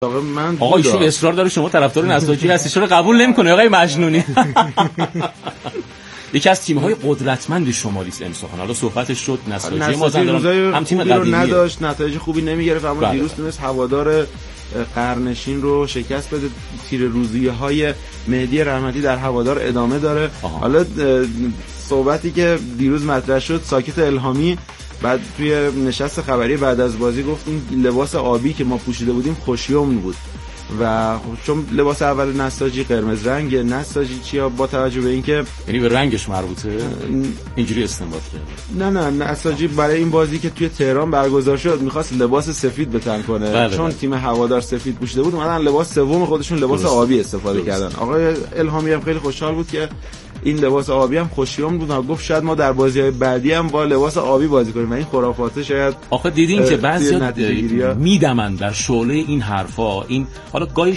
من آقا ایشون اصرار داره شما طرفدار نساجی هستی، چرا قبول نمیکنه آقای مجنونی؟ یکی از تیم‌های قدرتمند شمالی است امسال. حالا صحبتش شد نساجی مازندران هم تیم قدیمی نداشت، نتایج خوبی نمیگرفت، اما دیروز تونست هوادار قرنشین رو شکست بده. تیر روزی‌های مهدی رحمتی در هوادار ادامه داره. حالا صحبتی که دیروز مطرح شد، ساکت الهامی بعد توی نشست خبری بعد از بازی گفت این لباس آبی که ما پوشیده بودیم خوشیومن بود و چون لباس اول نساجی قرمز رنگ، نساجی چیا با توجه به اینکه یعنی به رنگش مربوطه اینجوری استنباط کرده. نه نساجی برای این بازی که توی تهران برگزار شد می‌خواست لباس سفید بتن کنه، چون تیم هوادار سفید پوشیده بود، اومدن لباس سوم خودشون لباس آبی استفاده کردن. آقای الهامی هم خیلی خوشحال بود که این لباس آبی هم خوشیوم بود و گفت شاید ما در بازی‌های بعدی هم با لباس آبی بازی کنیم و این خرافاته شاید. آخه دیدین که بعضیا میدمن در شعله این حرفا، این حالا گاهی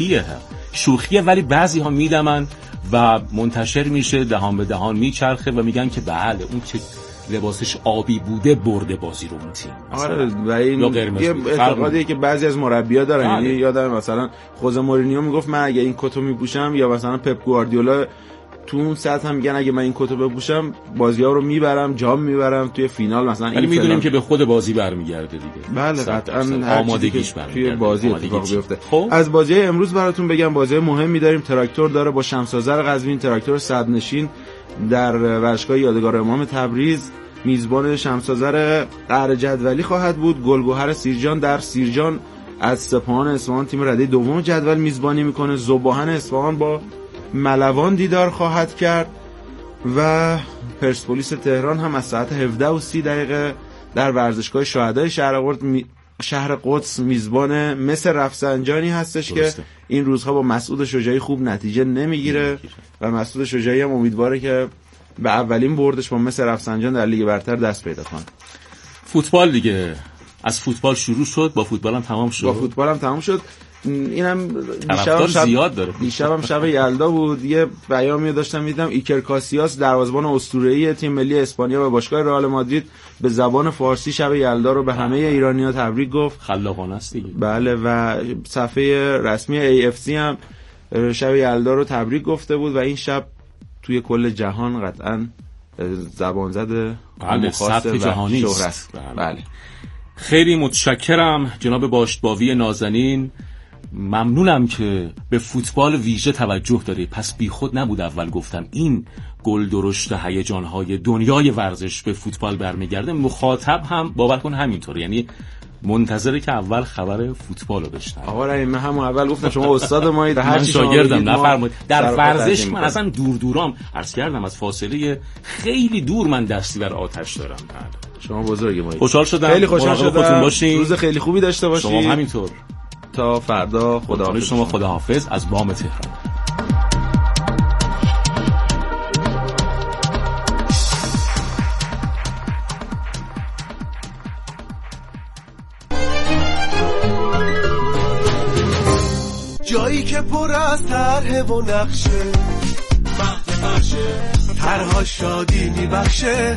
شوخیه ولی بعضی‌ها میدمن و منتشر میشه، دهان به دهان میچرخه و میگن که بله اون که لباسش آبی بوده برده بازی رو اون تیم. آره و این یه اعتقادیه که بعضی از مربی‌ها دارن. یعنی یادم مثلا خوزه مورینیو میگفت من اگه این کتو میپوشم، یا مثلا پپ گواردیولا تو اون ساعت هم میگن اگه من این کتو بپوشم بازی‌ها رو میبرم، جام میبرم توی فینال مثلا. ولی میدونیم که به خود بازی برمیگرده دیگه. بله قطعاً آمادگیش برمیگرده توی بازی اتفاق بیفته. از بازی‌های امروز براتون بگم، بازی‌های مهمی داریم. تراکتور داره با شمس‌آذر قزوین، تراکتور صدرنشین در ورزشگاه یادگار امام تبریز. میزبان شمس‌آذر قهر جدولی خواهد بود. گلگهر سیرجان در سیرجان از سپاهان اصفهان تیم رده دوم جدول میزبانی میکنه. ذوباهن اصفهان با ملوان دیدار خواهد کرد و پرسپولیس تهران هم از ساعت 17:30 در ورزشگاه شهدای شهر قدس میزبان مس رفسنجانی هستش. درسته. که این روزها با مسعود شجاعی خوب نتیجه نمیگیره و مسعود شجاعی هم امیدواره که به اولین بردش با مس رفسنجان در لیگ برتر دست پیدا کنه. فوتبال دیگه، از فوتبال شروع شد، با فوتبال هم تمام شد. اینم دیشبم شب یلدا بود. یه بیانیه داشتم میدیدم، ایکر کاسیاس دروازه‌بان اسطوره‌ای تیم ملی اسپانیا و باشگاه رئال مادرید به زبان فارسی شب یلدا رو به همه ایرانی‌ها تبریک گفت. خلاقانه است دیگه. بله و صفحه رسمی AFC هم شب یلدا رو تبریک گفته بود و این شب توی کل جهان قطعاً زبان زده سطح جهانی است. بله. خیلی متشکرم جناب باشتباوی نازنین، ممنونم که به فوتبال ویژه توجه داری. پس بی خود نبود اول گفتم این گل درشت هیجان‌های دنیای ورزش به فوتبال برمیگرده. مخاطب هم باور کن همینطوره، یعنی منتظره که اول خبر فوتبال رو بشنوه. آقا من همون اول گفتم شما استاد مایید، هر چی شاگردم نفرمایید. در ورزش من اصلا دورم عرض کردم از فاصله خیلی دور من دستی بر آتش دارم. شما بزرگ مایید. خوشحال شدم. خیلی خوشحال شدم. روز خیلی خوبی داشته باشید. شما همینطور. تا فردا خداحافظ. شما خداحافظ از بام تهران. جایی که پر از طرح و نقشه، وقت بخشه طرها شادی میبخشه،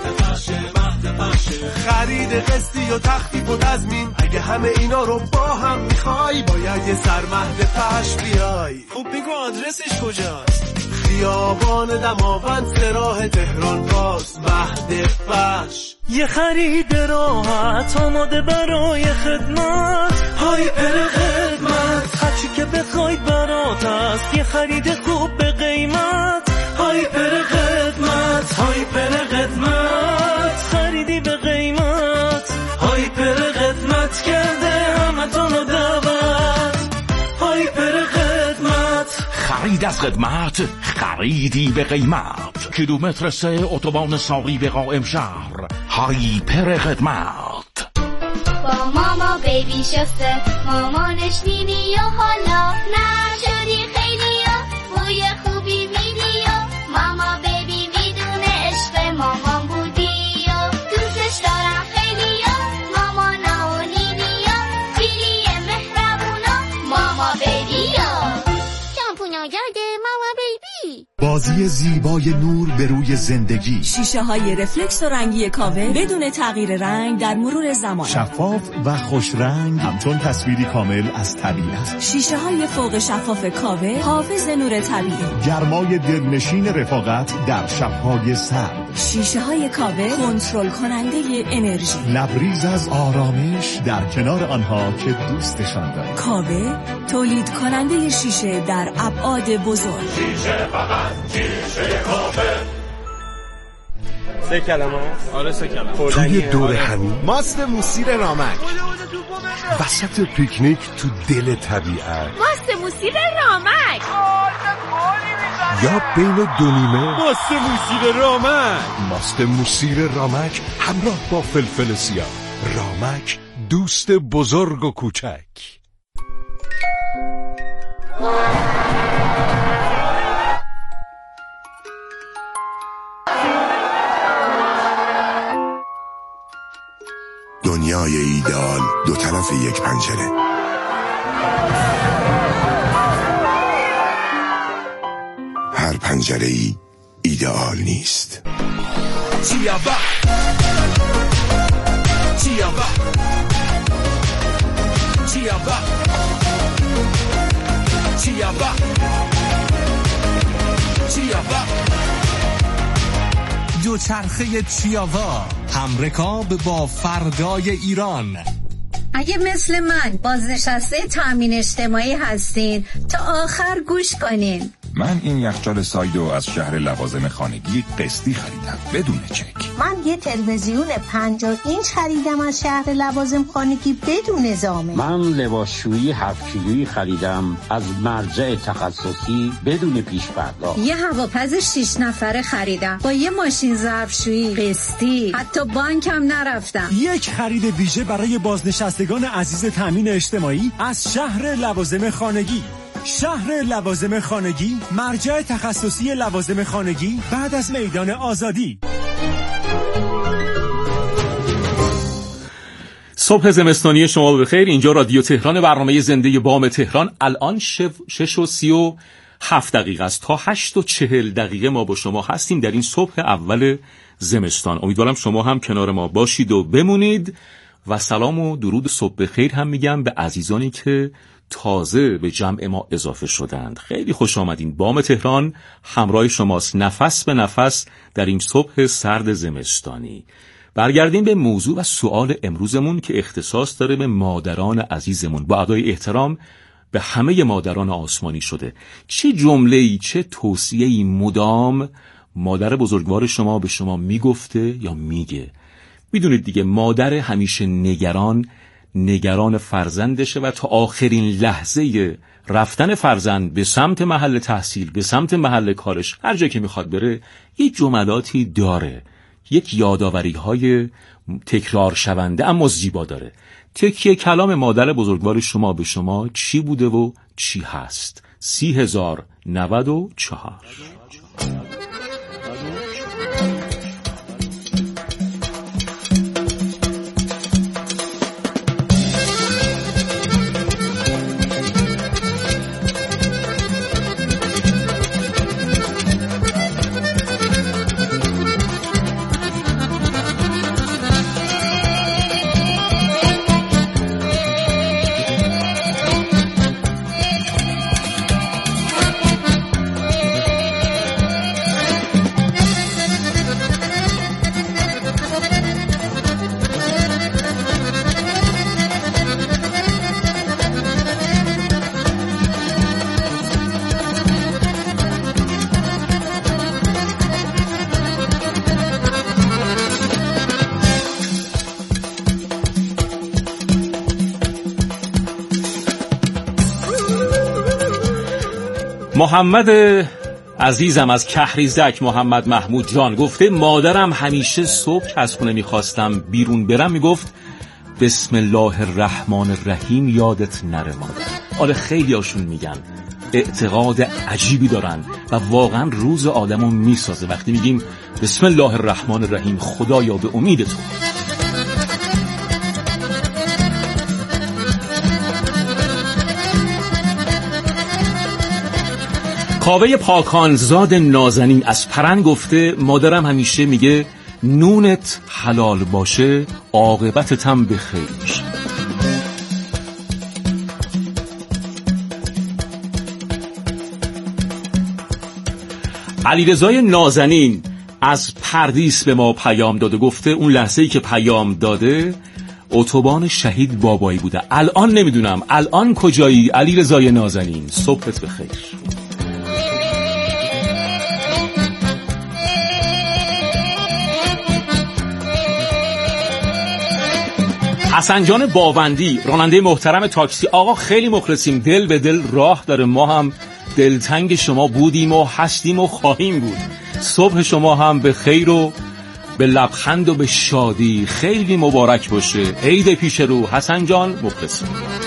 خرید قسطی و تخفیف و تضمین، اگه همه اینا رو با هم میخوای باید یه سرمهد پش بیای. خب بگو آدرسش کجاست؟ خیابان دماوند سراح تهران باز مهد پش. یه خرید راحت آماده برای خدمت، هایپر خدمت، هرچی که بخواید برات هست. یه خرید خوب به قیمت، هایپر خدمت، هایپر خدمت، خریدی به قیمت، هایپر خدمت کرده همتون دعوت، هایپر خدمت. خرید از خدمت، خریدی به قیمت. کیلومتر 3 اتوبان ساقی به قائم شهر، هایپر خدمت. با ماما بیبی شسته، مامانش نینی و حالا نشدی خیلی یا بوی خوبی میدی یا ماما بیبی میدونه عشق مامان بودی یا دوستش دارم خیلی یا مامانا و نینی یا پیری مهربونا ماما بیبی یا شامپونا گرده ماما بیبی. بازی زیبای نور به روی زندگی. شیشه های رفلکس و رنگی کاوه بدون تغییر رنگ در مرور زمان. شفاف و خوش رنگ همچون تصویری کامل از طبیعت. شیشه های فوق شفاف کاوه حافظ نور طبیعی. گرمای دلنشین رفاقت در شب‌های سرد. شیشه های کاوه کنترل کننده انرژی. لبریز از آرامش در کنار آنها که دوستشان دارند. کاوه تولید کننده شیشه در ابعاد بزرگ. شیشه فقط شیشه کاوه. 3 کلمه. آره 3 کلمه. توی دور همین ماست موسیر رامک. وسط پیکنیک تو دل طبیعت. ماست موسیر رامک. یا بین دو نیمه. ماست موسیر رامک. ماست موسیر رامک همراه با فلفل سیاه. رامک دوست بزرگ و کوچک. دنیای ایدئال دو طرف یک پنجره. هر پنجره‌ای ایدئال نیست. دوچرخه چیاوا، همرکاب با فردای ایران. اگه مثل من بازنشسته تامین اجتماعی هستین تا آخر گوش کنین. من این یخچال سایدو از شهر لوازم خانگی قسطی خریدم بدون چک. من یه تلویزیون 50 اینچ خریدم از شهر لوازم خانگی بدون ضامن. من لباسشویی 7 کیلویی خریدم از مرجع تخصصی بدون پیش پرداخت. یه هواپز 6 نفره خریدم با یه ماشین ظرفشویی قسطی. حتی بانکم نرفتم. یک خرید ویژه برای بازنشستگان عزیز تامین اجتماعی از شهر لوازم خانگی. شهر لوازم خانگی، مرجع تخصصی لوازم خانگی بعد از میدان آزادی. صبح زمستانی شما بخیر. اینجا رادیو تهران، برنامه زنده بام تهران. الان 6:37 است. تا 8:40 ما با شما هستیم در این صبح اول زمستان. امیدوارم شما هم کنار ما باشید و بمونید. و سلام و درود صبح بخیر هم میگم به عزیزانی که تازه به جمع ما اضافه شدند. خیلی خوش آمدین. بام تهران همراه شماست، نفس به نفس در این صبح سرد زمستانی. برگردیم به موضوع و سؤال امروزمون که اختصاص داره به مادران عزیزمون. با ادای احترام به همه مادران آسمانی شده، چه جمله‌ای چه توصیه‌ای مدام مادر بزرگوار شما به شما میگفته یا میگه؟ میدونید دیگه، مادر همیشه نگران فرزندشه و تا آخرین لحظه رفتن فرزند به سمت محل تحصیل، به سمت محل کارش، هر جایی که میخواد بره، یک جملاتی داره، یک یاداوری‌های تکرار شونده اما زیبا داره. تکیه کلام مادر بزرگوار شما به شما چی بوده و چی هست؟ 30,094. محمد عزیزم از کهریزک، محمد محمود جان گفته مادرم همیشه صبح از خونه میخواستم بیرون برم میگفت بسم الله الرحمن الرحیم یادت نره مادر. آره خیلی هاشون میگن، اعتقاد عجیبی دارن و واقعا روز آدمو میسازه وقتی میگیم بسم الله الرحمن الرحیم، خدایا به امید تو. کاوه پاکانزاد نازنین از پرند گفته مادرم همیشه میگه نونت حلال باشه عاقبتتم به خیر میشه. علیرضای نازنین از پردیس به ما پیام داده، گفته اون لحظه‌ای که پیام داده اتوبان شهید بابایی بوده. الان نمیدونم الان کجایی علیرضای نازنین؟ صبحت بخیر. حسن جان باوندی راننده محترم تاکسی، آقا خیلی مخلصیم، دل به دل راه داره، ما هم دلتنگ شما بودیم و هستیم و خواهیم بود. صبح شما هم به خیر و به لبخند و به شادی خیلی مبارک باشه. عید پیش رو حسن جان، مخلصیم.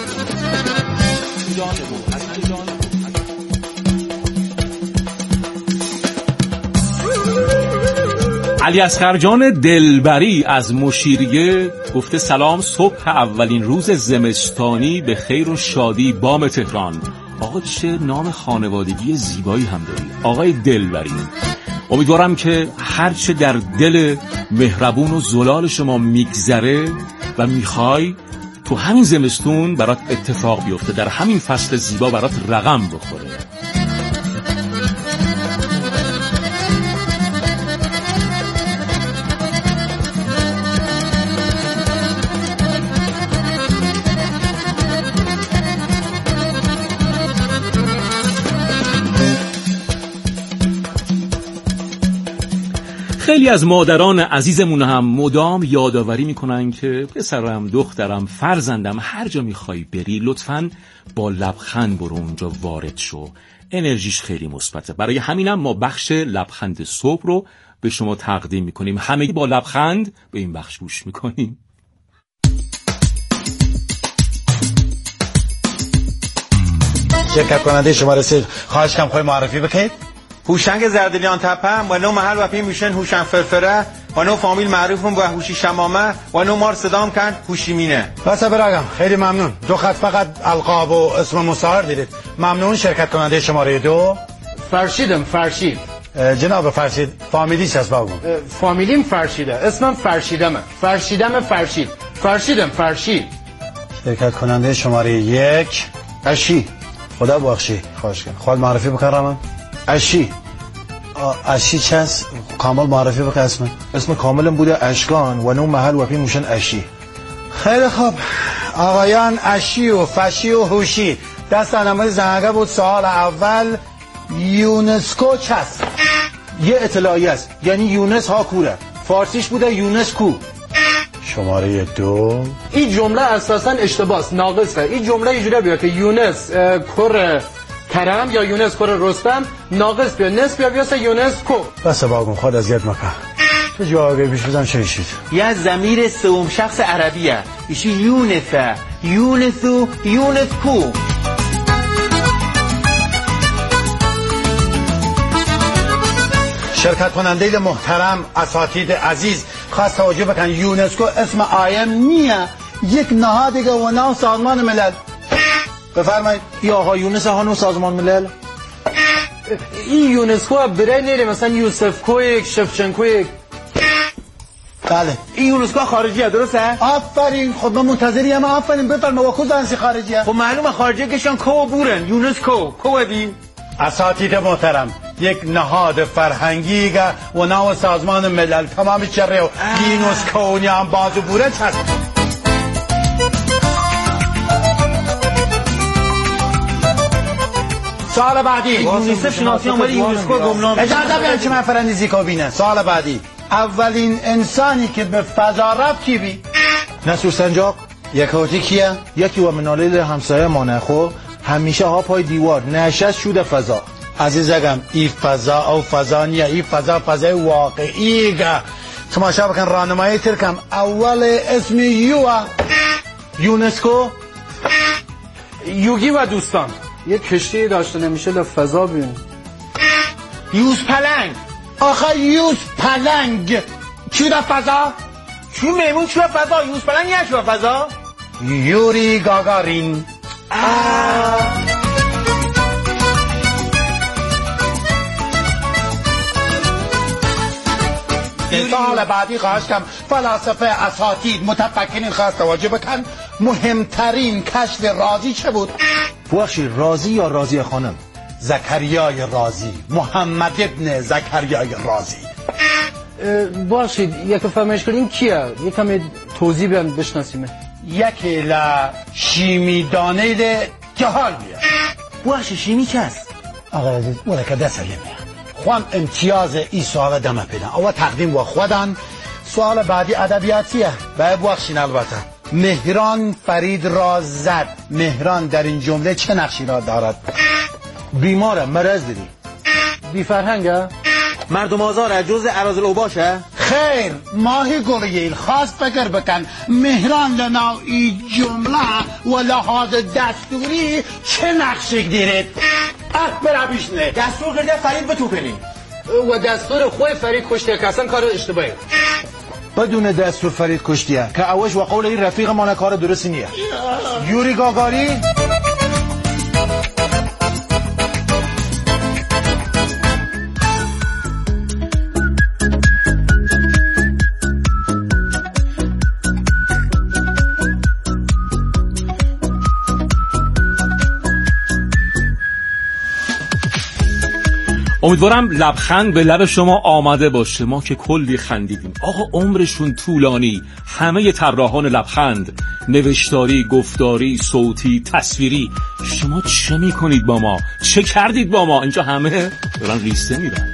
علی اصغر جان دلبری از مشیریه گفته سلام، صبح اولین روز زمستانی به خیر و شادی بام تهران. آقا چه نام خانوادگی زیبایی هم داری آقای دلبری. امیدوارم که هرچه در دل مهربون و زلال شما میگذره و میخوای تو همین زمستون برات اتفاق بیفته، در همین فصل زیبا برات رقم بخوره. خیلی از مادران عزیزمون هم مدام یادآوری میکنن که پسرم، دخترم، فرزندم، هر جا میخوای بری لطفاً با لبخند برو اونجا وارد شو، انرژیش خیلی مثبته. برای همینم ما بخش لبخند صبح رو به شما تقدیم میکنیم. همگی با لبخند به این بخش گوش میکنیم. شرکت کننده شما رسید، خواهش کنم خواهی معرفی بکنید. هوشنگ زردلیان تپم و نو محل و پی میشن هوشنگ فرفره و نو فامیل معروفم و هوشی شمامه و نو مار صدام کن هوشی مینه. بس براغم خیلی ممنون. دو خط فقط القاب و اسم مستعار دیدید. ممنون. شرکت کننده شماره 2 فرشید. جناب فرشید، فامیلی چه اسمم؟ فامیلیم فرشیده، اسمم فرشید. شرکت کننده شماره 1 اشی. خدا بخشی. خواهش کنم خود معرفی بکنم. اشی چه است؟ کامل معرفی بکن. اسم کاملم بوده اشکان و نو محل و پی موشن اشی. خیلی خوب آقایان، اشی و فشی و هوشی دست نمای زنگه بود. سوال اول، یونسکو چه است؟ یه اطلاعی است، یعنی یونس ها کوره، فارسیش بوده یونسکو. شماره 2 این جمله اساسا اشتباهه، ناقصه. این جمله اینجوری بیاد که یونس کره کرم یا یونس کره رستم، ناقص بیا نصف بیا یونسکو. بس باگم خود اذیت مکن. تو جوابی بیش بزن چه شید؟ یه ضمیر سوم شخص عربیه، ایشی یونسه، یونسو، یونسکو. شرکت کننده محترم، اساتید عزیز، خواست توجه بکن یونسکو اسم آیم نیه، یک نهادی و نام سازمان ملل. بفرمایید. یا آقا یونس هانو سازمان ملل. این یونسکو برای نیره مثلا یوسف کویک، شفچنکویک. بله این یونسکو خارجیه، درسته؟ آفرین. خب من منتظری هم. آفرین بفرما. با کدوم خارجیه؟ خب معلومه خارجیه کشان کو بورن. یونسکو کو دی. اساتید محترم، یک نهاد فرهنگی و نام سازمان ملل تمام چره و یونسکو نیام بازو بوره هست. سوال بعدی. یونیسف شناسی آماری یونسکو گمنام. اجازه بیان که من فرندیزی کو بینه. سوال بعدی، اولین انسانی که به فضا رفت کی بی؟ نصر سنجاق. یکوتی کیه؟ یکی و منالیل همسایه مانه خو همیشه ها پای دیوار نشست شود فضا. عزیزم ای فضا او فضا نیه، ای فضا فضای واقعیه. تماشا بکن راهنمایی ترکم. اول اسم یونسکو. یوگی و دوستان یه کشتی داشته نمیشه لفضا بیون. یوز پلنگ. آخه یوز پلنگ چی در فضا؟ چی میمون چی در فضا؟ یوز پلنگ یه چی در فضا؟ یوری گاگارین. سوال بعدی خواهشم فلاسفه اساتید متفکرین خواست توجه بکن مهمترین کشف رازی چه بود؟ بخشی رازی یا رازی خانم؟ زکریای رازی، محمد ابن زکریای رازی. باشید یک فهمش کنیم کیه؟ یکم توضیح بیان بشناسیم. یکی لا شیمی دانه ده جهال بیه. بخش شیمی چه است؟ آقا عزیز مرکده سلیمه خوام امتیاز ای سوال دمه پیدن او تقدیم و خودن. سوال بعدی ادبیاتیه باید بخشین. البته مهران فرید را زد. مهران در این جمله چه نقشی را دارد؟ بیماره، مرض داری. بی فرهنگه؟ مردم آزاره، جز اراذل اوباشه؟ خیر ماهی گلیل خواست فکر بکن مهران لنوعی جمله و لحاظ دستوری چه نقشی دیرید؟ برا بیشنه دستور کرده فرید به توپنی و دستور خوی فرید کشته که اصلا کار اشتباهی. بدون دستور فرید کشتیه که اوش و قول این رفیق ما کار درستی نیه. یوری گاگاری امیدوارم لبخند به لب شما آمده باشه. ما که کلی خندیدیم. آقا عمرشون طولانی. همه طراحان لبخند، نوشتاری، گفتاری، صوتی، تصویری. شما چه میکنید با ما؟ چه کردید با ما؟ اینجا همه دارن ریسته میرن.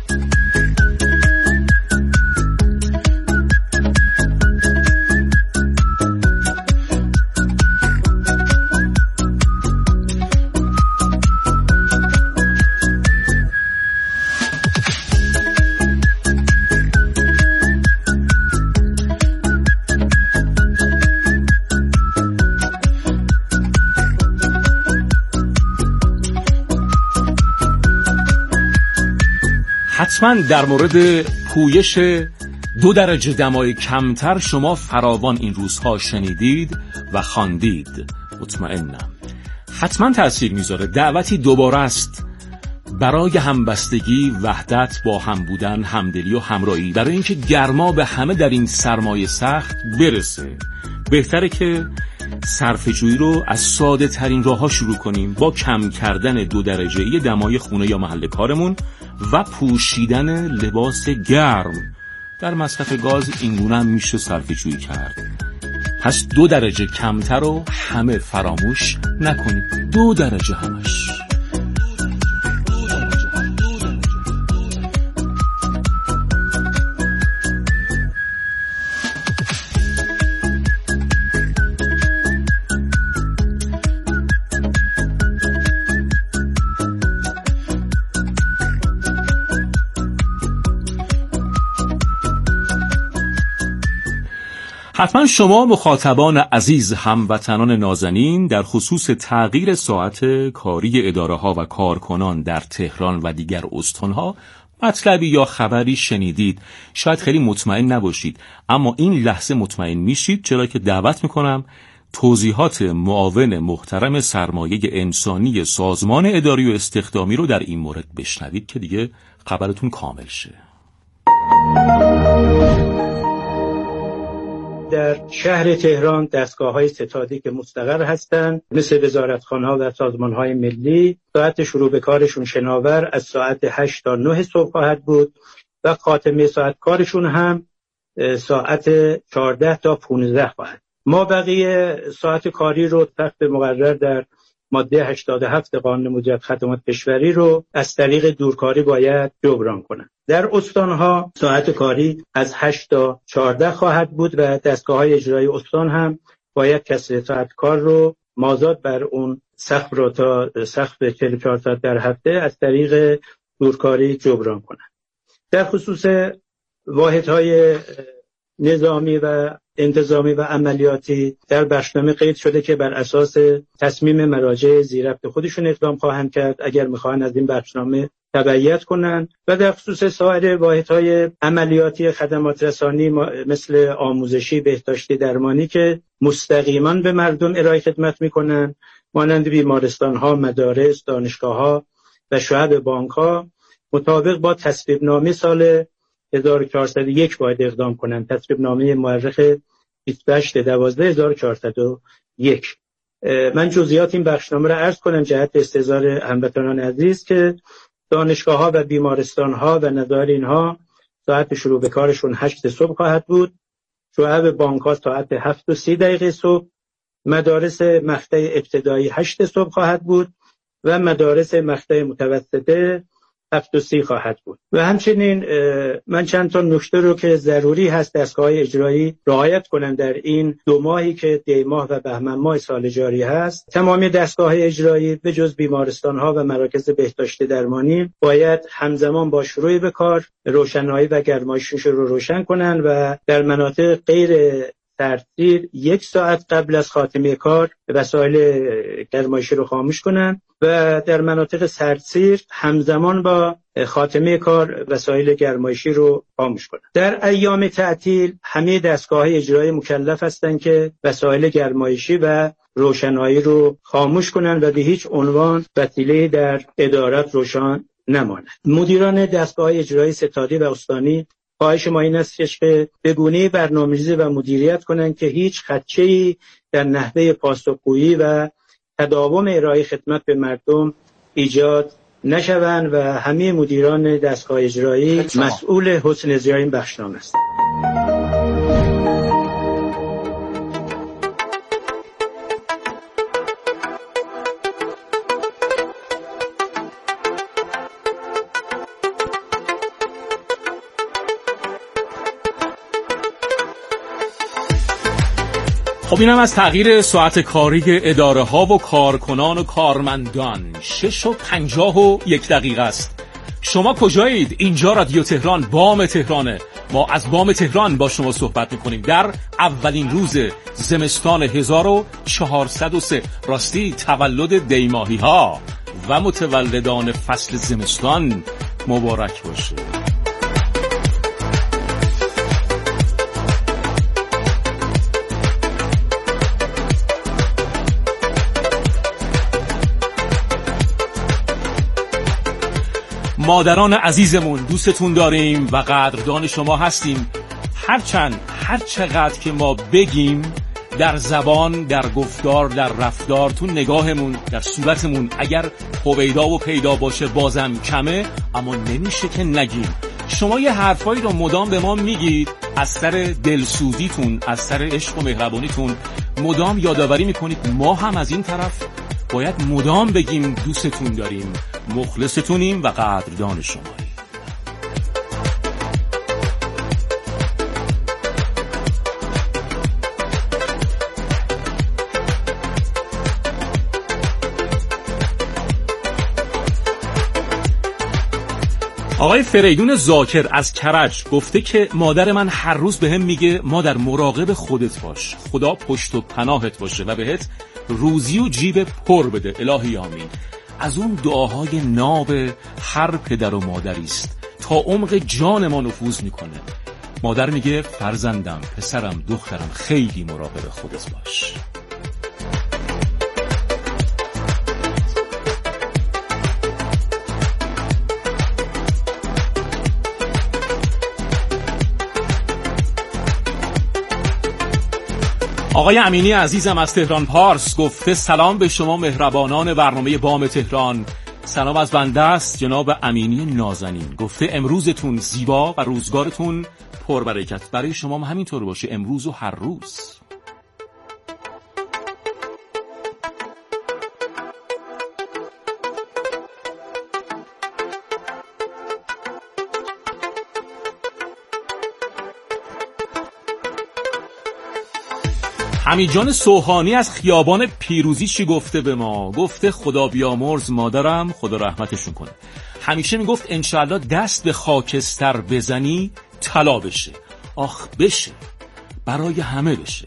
حتما در مورد پویش 2 درجه دمای کمتر شما فراوان این روزها شنیدید و خواندید. مطمئنم حتما تأثیر میذاره. دعوتی دوباره است برای همبستگی، وحدت، با هم بودن، همدلی و همراهی، برای اینکه گرما به همه در این سرمایه سخت برسه. بهتره که صرفه‌جویی رو از ساده ترین راه‌ها شروع کنیم، با کم کردن 2 درجه‌ای دمای خونه یا محل کارمون و پوشیدن لباس گرم. در مصرف گاز اینگونه هم میشه صرفه‌جویی کرد. پس 2 درجه کمتر رو همه فراموش نکنید. 2 درجه همش. حتما شما مخاطبان عزیز، هموطنان نازنین، در خصوص تغییر ساعت کاری اداره‌ها و کارکنان در تهران و دیگر استان‌ها مطلبی یا خبری شنیدید. شاید خیلی مطمئن نباشید، اما این لحظه مطمئن میشید، چرا که دعوت میکنم توضیحات معاون محترم سرمایه انسانی سازمان اداری و استخدامی رو در این مورد بشنوید که دیگه خبرتون کامل شه. در شهر تهران دستگاه‌های ستادی که مستقر هستند مثل وزارتخانه‌ها و سازمان‌های ملی، ساعت شروع به کارشون شناور از ساعت 8 تا 9 صبح خواهد بود و خاتمه ساعت کارشون هم ساعت 14 تا 15 خواهد. ما بقیه ساعت کاری رو طبق مقرر در ماده 87 قانون مدیریت خدمات کشوری رو از طریق دورکاری باید جبران کنند. در استان‌ها ساعت کاری از 8 تا 14 خواهد بود و دستگاه‌های اجرایی استان هم باید کسر ساعت کار رو مازاد بر اون سقف رو تا سقف 44 ساعت در هفته از طریق دورکاری جبران کنند. در خصوص واحدهای نظامی و انتظامی و عملیاتی در بخشنامه قید شده که بر اساس تصمیم مراجع زیرفت خودشون اقدام خواهند کرد اگر میخواهند از این بخشنامه تبعیت کنند. و در خصوص سایر واحدهای عملیاتی خدمات رسانی مثل آموزشی، بهداشتی، درمانی که مستقیما به مردم ارائه خدمت میکنند، مانند بیمارستان‌ها، مدارس، دانشگاه‌ها و شعب بانک‌ها، مطابق با تصویبنامه سال 1401 باید اقدام کنن. تصویب نامه مورخ 28/12/1401. من جزئیات این بخشنامه را عرض کنم جهت استحضار هموطنان عزیز که دانشگاه‌ها و بیمارستان‌ها و نظایر اینها ساعت شروع به کارشون 8 صبح خواهد بود. شعب بانک‌ها ساعت 7:30 صبح. مدارس مقطع ابتدایی 8 صبح خواهد بود و مدارس مقطع متوسطه 7:30 خواهد بود. و همچنین من چند تا نکته رو که ضروری هست دستگاه‌های اجرایی رعایت کنن در این 2 ماهی که دی ماه و بهمن ماه سال جاری هست. تمامی دستگاه‌های اجرایی به جز بیمارستان‌ها و مراکز بهداشت درمانی باید همزمان با شروع به کار روشنایی و گرمایششون رو روشن کنن و در مناطق غیر ترتیب 1 ساعت قبل از خاتمه کار وسایل گرمایشی رو خاموش کنن و در مناطق سردسیر همزمان با خاتمه کار وسایل گرمایشی رو خاموش کنن. در ایام تعطیل همه دستگاه‌های اجرایی مکلف هستند که وسایل گرمایشی و روشنایی رو خاموش کنن و به هیچ عنوان وسیله در ادارات روشن نماند. مدیران دستگاه‌های اجرایی ستادی و استانی خواهش ما این است که به گونه‌ای برنامه‌ریزی و مدیریت کنند که هیچ خدشه‌ای در نحوه پاسخگویی و تداوم ارائه خدمت به مردم ایجاد نشوند و همه مدیران دستگاه اجرایی مسئول حسن اجرای این بخشنامه است. خب اینم از تغییر ساعت کاری اداره ها و کارکنان و کارمندان. 6:51 است. شما کجایید؟ اینجا رادیو تهران، بام تهرانه. ما از بام تهران با شما صحبت میکنیم در اولین روز زمستان 1403. راستی تولد دیماهی ها و متولدان فصل زمستان مبارک باشه. مادران عزیزمون دوستتون داریم و قدردان شما هستیم. هر چقدر که ما بگیم در زبان، در گفتار، در رفتار، تو نگاهمون، در صورتمون اگر هویدا و پیدا باشه بازم کمه، اما نمیشه که نگیم. شما یه حرفایی رو مدام به ما میگید از سر دلسوزیتون، از سر عشق و مهربانیتون مدام یادآوری میکنید. ما هم از این طرف باید مدام بگیم دوستتون داریم، مخلصتونیم و قدردان شماییم. آقای فریدون ذاکر از کرج گفته که مادر من هر روز بهم میگه مادر مراقب خودت باش، خدا پشت و پناهت باشه و بهت روزی و جیب پر بده، الهی آمین. از اون دعاهای ناب هر پدر و مادری است، تا عمق جان ما نفوذ میکنه. مادر میگه فرزندم، پسرم، دخترم، خیلی مراقب خودت باش. آقای امینی عزیزم از تهران پارس گفته سلام به شما مهربانان برنامه بام تهران. سلام از بنده است جناب امینی نازنین. گفته امروزتون زیبا و روزگارتون پربرکت. برای شما هم همینطور باشه، امروز و هر روز. حمیدجان سوحانی از خیابان پیروزی چی گفته به ما؟ گفته خدا بیامرز مادرم، خدا رحمتشون کنه. همیشه میگفت انشاءالله دست به خاکستر بزنی طلا بشه. آخ بشه، برای همه بشه.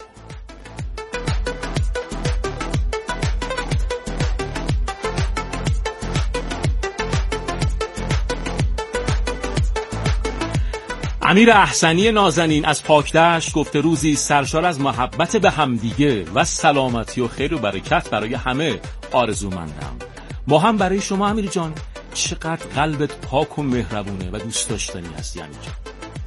امیر احسنی نازنین از پاکدشت گفته روزی سرشار از محبت به همدیگه و سلامتی و خیر و برکت برای همه آرزومندم. ما هم برای شما امیر جان. چقدر قلبت پاک و مهربونه و دوست داشتنی هستی امیر جان.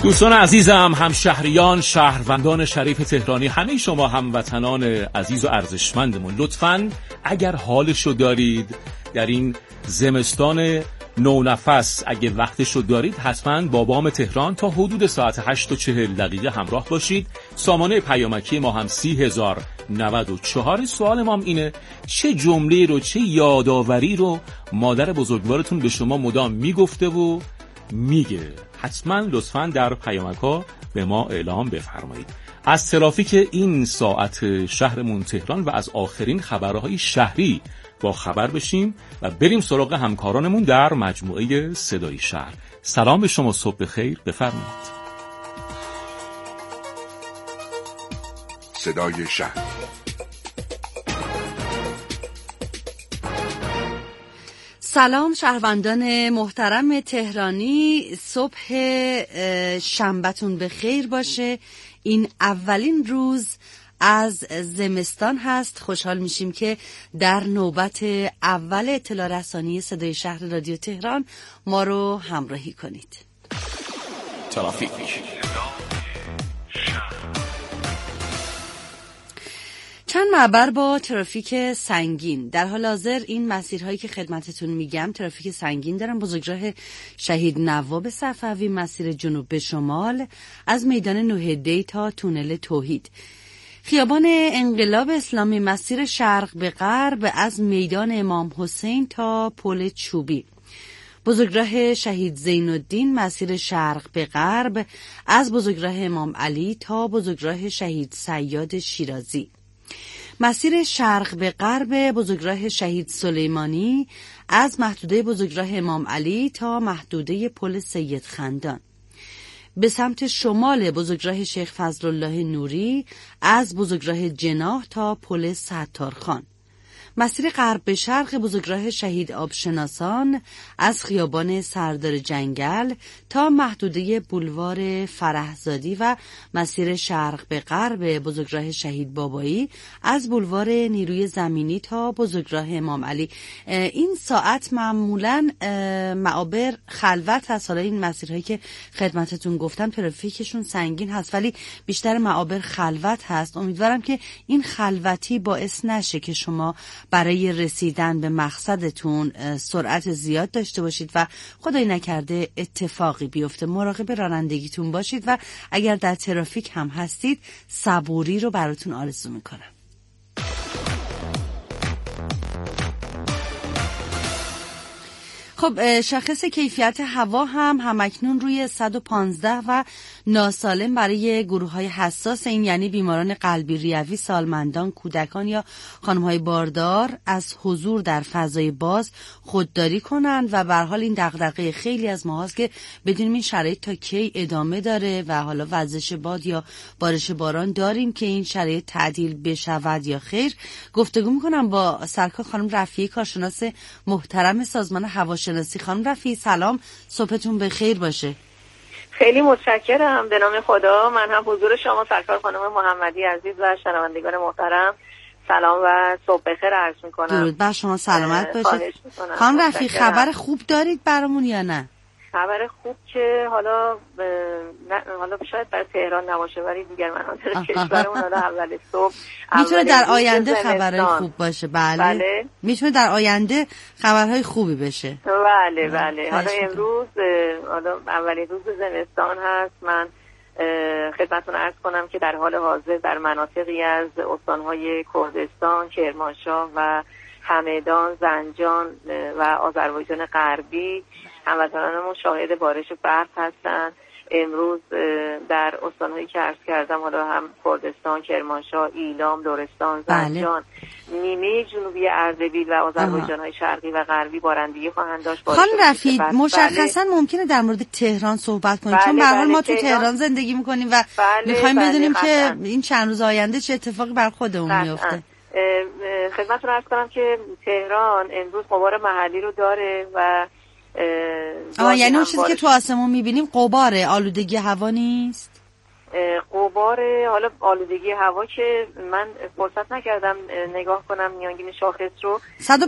دوستان عزیزم، همشهریان، شهروندان شریف تهرانی، همه شما هموطنان عزیز و ارزشمندمون، لطفاً اگر حالشو دارید در این زمستان نونفس، اگه وقتشو دارید، حتماً با بام تهران تا حدود ساعت 8:40 همراه باشید. سامانه پیامکی ما هم 30,094. سوال ما هم اینه: چه جمله رو، چه یاداوری رو مادر بزرگوارتون به شما مدام میگفته و میگه؟ حتما لطفاً در پیامک‌ها به ما اعلام بفرمایید. از ترافیک این ساعت شهرمون تهران و از آخرین خبرهای شهری با خبر بشیم و بریم سراغ همکارانمون در مجموعه صدای شهر. سلام به شما، صبح بخیر، بفرمایید. صدای شهر. سلام شهروندان محترم تهرانی، صبح شنبه‌تون بخیر باشه. این اولین روز از زمستان هست. خوشحال میشیم که در نوبت اول اطلاع رسانی صدای شهر رادیو تهران ما رو همراهی کنید. ترافیک. چند معبر با ترافیک سنگین. در حال حاضر این مسیرهایی که خدمتتون میگم ترافیک سنگین دارن. بزرگراه شهید نواب صفوی مسیر جنوب به شمال از میدان نوحدی تا تونل توحید. خیابان انقلاب اسلامی مسیر شرق به غرب از میدان امام حسین تا پل چوبی. بزرگراه شهید زین الدین مسیر شرق به غرب از بزرگراه امام علی تا بزرگراه شهید صیاد شیرازی. مسیر شرق به غرب بزرگراه شهید سلیمانی از محدوده بزرگراه امام علی تا محدوده پل سید خندان. به سمت شمال بزرگراه شیخ فضلالله نوری از بزرگراه جناح تا پل ستارخان. مسیر غرب به شرق بزرگراه شهید آبشناسان از خیابان سردار جنگل تا محدوده بولوار فرحزادی و مسیر شرق به غرب بزرگراه شهید بابایی از بولوار نیروی زمینی تا بزرگراه امام علی. این ساعت معمولاً معابر خلوت هست. حالا این مسیرهایی که خدمتتون گفتم ترافیکشون سنگین هست ولی بیشتر معابر خلوت هست. امیدوارم که این خلوتی باعث نشه که شما برای رسیدن به مقصدتون سرعت زیاد داشته باشید و خدای نکرده اتفاقی بیفته. مراقب رانندگیتون باشید و اگر در ترافیک هم هستید صبوری رو براتون آرزو میکنم. خب شاخص کیفیت هوا هم همکنون روی 115 و ناسالم برای گروه‌های حساس، این یعنی بیماران قلبی، ریوی، سالمندان، کودکان یا خانم‌های باردار از حضور در فضای باز خودداری کنند و به هر حال این دغدغه خیلی از ماست که بدونیم این شرایط تا کی ادامه داره و حالا وزش باد یا بارش باران داریم که این شرایط تعدیل بشود یا خیر. گفتگو می‌کنم با سرکار خانم رفیعی، کارشناس محترم سازمان هواشناسی. خانم رفیعی سلام، صبحتون بخیر باشه. خیلی متشکرم. به نام خدا، من هم حضور شما سرکار خانم محمدی عزیز و شنوندگان محترم سلام و صبح بخیر عرض میکنم. درود بر شما، سلامت باشید. خانم رفیعی خبر خوب دارید برامون یا نه؟ خبر خوب که حالا شاید برای تهران نباشه ولی دیگر مناطق کشورمون حالا اول صبح میتونه در آینده خبرهای خوب باشه. بله. میتونه در آینده خبرهای خوبی بشه. بله. حالا امروز اولین روز زمستان هست. من خدمتتون عرض کنم که در حال حاضر در مناطقی از استانهای کردستان، کرمانشاه و همدان، زنجان و آذربایجان غربی هموطنانمون شاهد بارش برف هستند. امروز در استانهایی که عرض کردم، حالا هم کردستان، کرمانشاه، ایلام، لرستان، زنجان، نیمه جنوبی اردبیل و آذربایجان‌های شرقی و غربی بارندگی خواهند داشت. خانم رفیعی مشخصاً ممکنه در مورد تهران صحبت کنیم چون به هر حال ما تو تهران زندگی می‌کنیم و می‌خوایم بدونیم که این چند روز آینده چه اتفاقی بر خودمون میفته. خدمتتون عرض کنم که تهران امروز غبار محلی رو داره و یعنی اون چیزی که تو آسمون میبینیم غباره، آلودگی هوا نیست؟ غبار، حالا آلودگی هوا که من فرصت نکردم نگاه کنم میانگین شاخص رو.